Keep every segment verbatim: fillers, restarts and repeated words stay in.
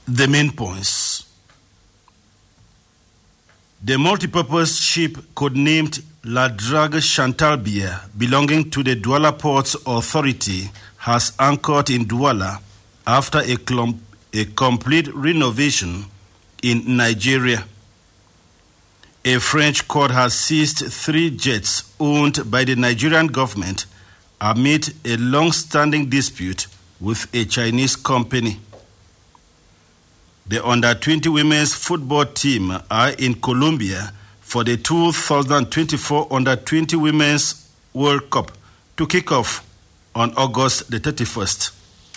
The main points. The multipurpose ship codenamed La Drague Chantalbier, belonging to the Douala Ports Authority, has anchored in Douala after a, clump, a complete renovation in Nigeria. A French court has seized three jets owned by the Nigerian government amid a long-standing dispute with a Chinese company. The under twenty women's football team are in Colombia for the two thousand twenty-four under twenty Women's World Cup to kick off on August the thirty-first.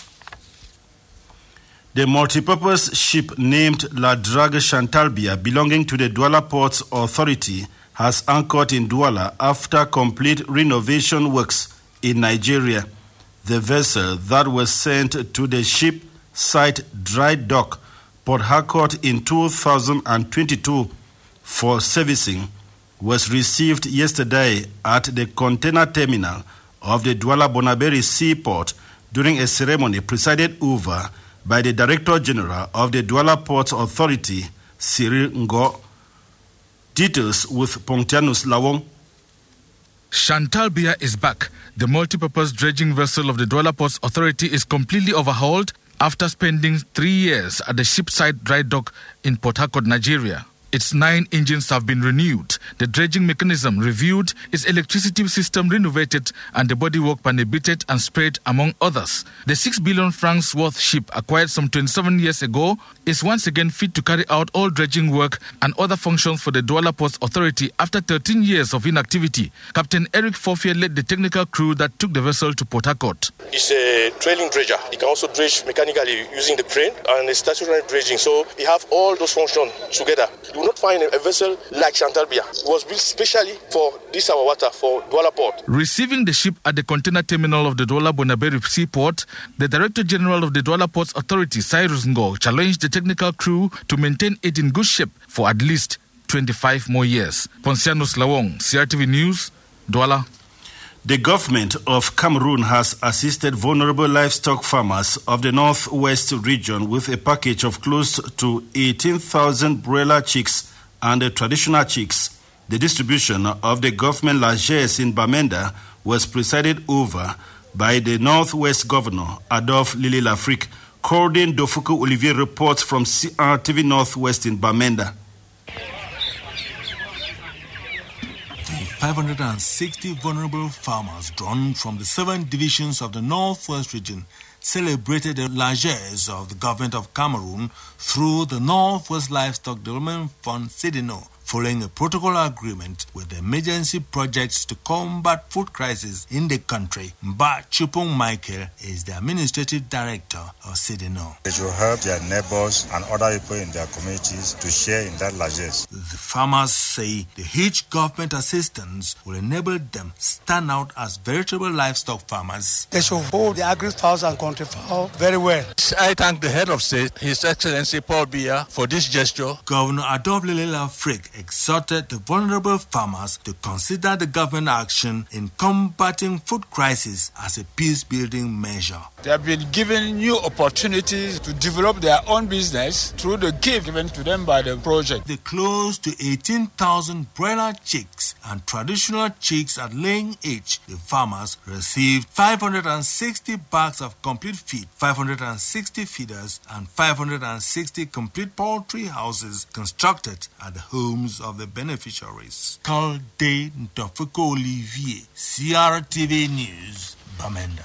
The multipurpose ship named La Drague Chantalbier, belonging to the Douala Ports Authority, has anchored in Douala after complete renovation works in Nigeria. The vessel that was sent to the ship site dry dock Port Harcourt in two thousand twenty-two for servicing was received yesterday at the container terminal of the Douala Bonaberi Seaport during a ceremony presided over by the Director General of the Douala Ports Authority, Cyril Ngo. Details with Pontianus Lawong. Chantalbier is back. The multipurpose dredging vessel of the Douala Ports Authority is completely overhauled after spending three years at the shipside dry dock in Port Harcourt, Nigeria. Its nine engines have been renewed, the dredging mechanism reviewed, its electricity system renovated, and the bodywork panebited and sprayed, among others. The six billion francs worth ship, acquired some twenty-seven years ago, is once again fit to carry out all dredging work and other functions for the Douala Ports Authority after thirteen years of inactivity. Captain Eric Forfier led the technical crew that took the vessel to Port Harcourt. It's a trailing dredger. It can also dredge mechanically using the crane and a stationary dredging. So we have all those functions together. You will not find a vessel like Chantalbier. It was built specially for this our water, for Douala Port. Receiving the ship at the container terminal of the Douala Bonaberi Seaport, the Director General of the Douala Ports Authority, Cyrus Ngo, challenged the technical crew to maintain it in good shape for at least twenty-five more years. Ponsianus Lawong, C R T V News, Douala. The government of Cameroon has assisted vulnerable livestock farmers of the northwest region with a package of close to eighteen thousand broiler chicks and the traditional chicks. The distribution of the government largesse in Bamenda was presided over by the Northwest Governor, Adolphe Lily Lafrique. Cordin Dofuku Olivier reports from C R T V Northwest in Bamenda. five hundred sixty vulnerable farmers drawn from the seven divisions of the Northwest region celebrated the largesse of the government of Cameroon through the Northwest Livestock Development Fund, SEDENO, following a protocol agreement with the emergency projects to combat food crisis in the country. Mba Chupong Michael is the administrative director of SEDENO. It will help their neighbors and other people in their communities to share in that largesse. The farmers say the huge government assistance will enable them stand out as veritable livestock farmers. They should hold the agri-fowls and country fowl very well. I thank the head of state, His Excellency Paul Biya, for this gesture. Governor Adolphe Lily Lafrique exhorted the vulnerable farmers to consider the government action in combating food crisis as a peace-building measure. They have been given new opportunities to develop their own business through the gift given to them by the project. The close to eighteen thousand broiler chicks and traditional chicks at laying age, the farmers received five hundred sixty bags of complete feed, five hundred sixty feeders, and five hundred sixty complete poultry houses constructed at the homes of the beneficiaries. Calde Ntofuko Olivier, C R T V News, Bamenda.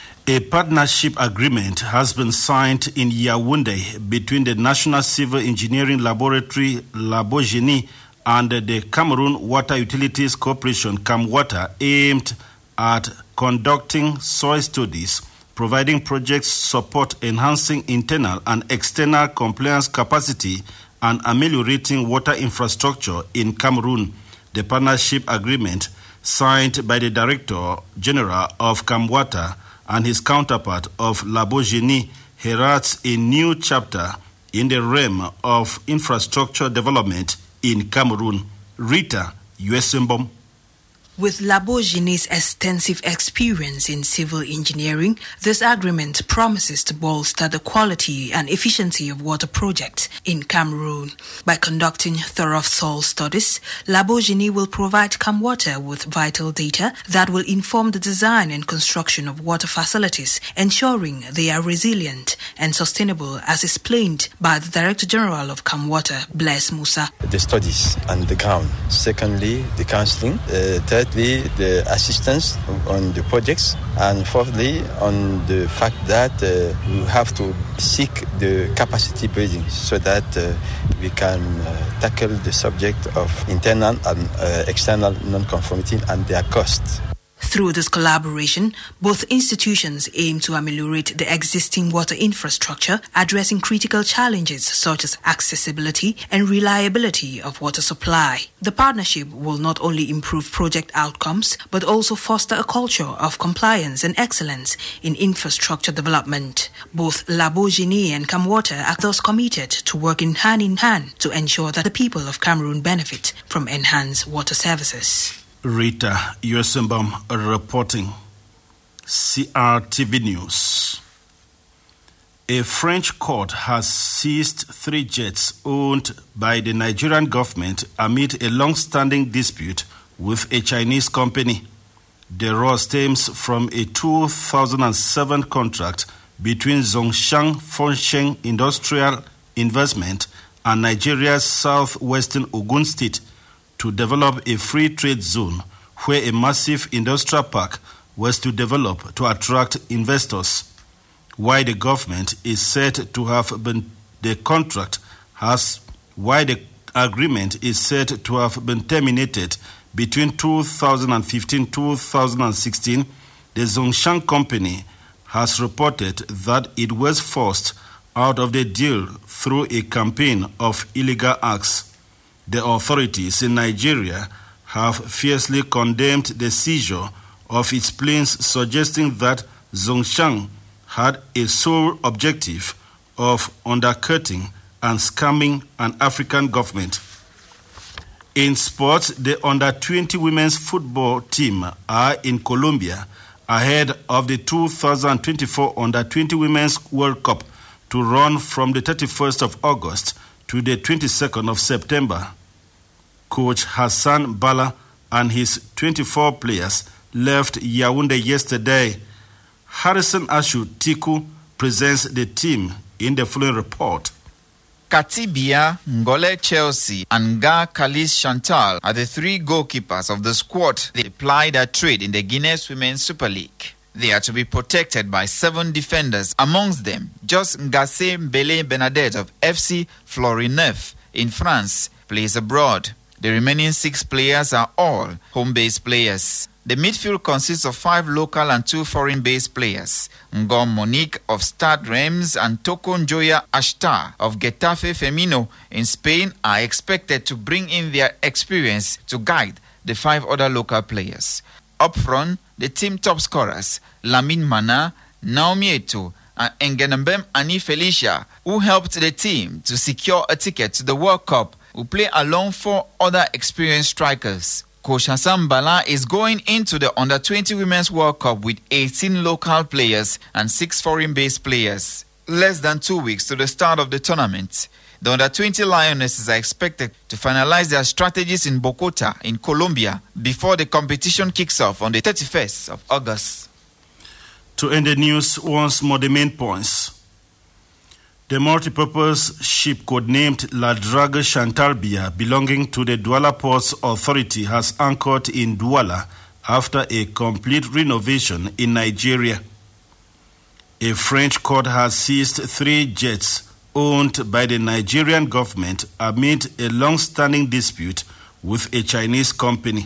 A partnership agreement has been signed in Yaoundé between the National Civil Engineering Laboratory, Labogeni, and the Cameroon Water Utilities Corporation, CamWater, aimed at conducting soil studies, providing project support, enhancing internal and external compliance capacity, and ameliorating water infrastructure in Cameroon. The partnership agreement, signed by the Director General of CamWater and his counterpart of Labogeni, heralds a new chapter in the realm of infrastructure development in Cameroon. Rita Uesembom. With Labogini's extensive experience in civil engineering, this agreement promises to bolster the quality and efficiency of water projects in Cameroon. By conducting thorough soil studies, Labogini will provide CamWater with vital data that will inform the design and construction of water facilities, ensuring they are resilient and sustainable, as explained by the Director General of CamWater, Blaise Musa. The studies on the ground. Secondly, the counseling. Uh, thirdly, the assistance on the projects. And fourthly, on the fact that uh, we have to seek the capacity building so that uh, we can uh, tackle the subject of internal and uh, external non-conformity and their costs. Through this collaboration, both institutions aim to ameliorate the existing water infrastructure, addressing critical challenges such as accessibility and reliability of water supply. The partnership will not only improve project outcomes, but also foster a culture of compliance and excellence in infrastructure development. Both Labogini and CamWater are thus committed to working hand in hand to ensure that the people of Cameroon benefit from enhanced water services. Rita Yosemba reporting. C R T V News. A French court has seized three jets owned by the Nigerian government amid a long-standing dispute with a Chinese company. The row stems from a two thousand seven contract between Zhongshan Fengsheng Industrial Investment and Nigeria's southwestern Ogun State to develop a free trade zone where a massive industrial park was to develop to attract investors. Why the government is said to have been the contract has why the agreement is said to have been terminated between two thousand fifteen to two thousand sixteen, the Zhongshan company has reported that it was forced out of the deal through a campaign of illegal acts. The authorities in Nigeria have fiercely condemned the seizure of its planes, suggesting that Zhongshan had a sole objective of undercutting and scamming an African government. In sports, the under twenty women's football team are in Colombia ahead of the two thousand twenty-four under twenty Women's World Cup to run from the thirty-first of August to the twenty-second of September. Coach Hassan Bala and his twenty-four players left Yaoundé yesterday. Harrison Ashu Tiku presents the team in the following report. Katibia, Ngole Chelsea, and Ga Kalis Chantal are the three goalkeepers of the squad. They ply their trade in the Guinness Women's Super League. They are to be protected by seven defenders, amongst them just Ngasse Mbele Bernadette of F C Florineuf in France plays abroad. The remaining six players are all home-based players. The midfield consists of five local and two foreign-based players. Ngom Monique of Stade Reims and Tokon Joya Ashtar of Getafe Femino in Spain are expected to bring in their experience to guide the five other local players. Up front, the team top scorers, Lamine Mana, Naomi Eto'o, and Ngenambem Annie Felicia, who helped the team to secure a ticket to the World Cup, will play along four other experienced strikers. Coach Hassan Bala is going into the under twenty Women's World Cup with eighteen local players and six foreign-based players. Less than two weeks to the start of the tournament, the under twenty Lionesses are expected to finalize their strategies in Bogota, in Colombia, before the competition kicks off on the thirty-first of August. To end the news, once more the main points. The multipurpose ship codenamed La Drague Chantal Biya, belonging to the Douala Ports Authority, has anchored in Douala after a complete renovation in Nigeria. A French court has seized three jets owned by the Nigerian government amid a long-standing dispute with a Chinese company.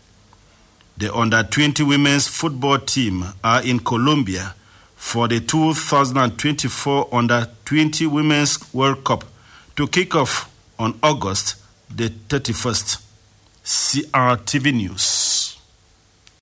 The under twenty women's football team are in Colombia for the two thousand twenty-four under twenty Women's World Cup to kick off on August the thirty-first. C R T V News.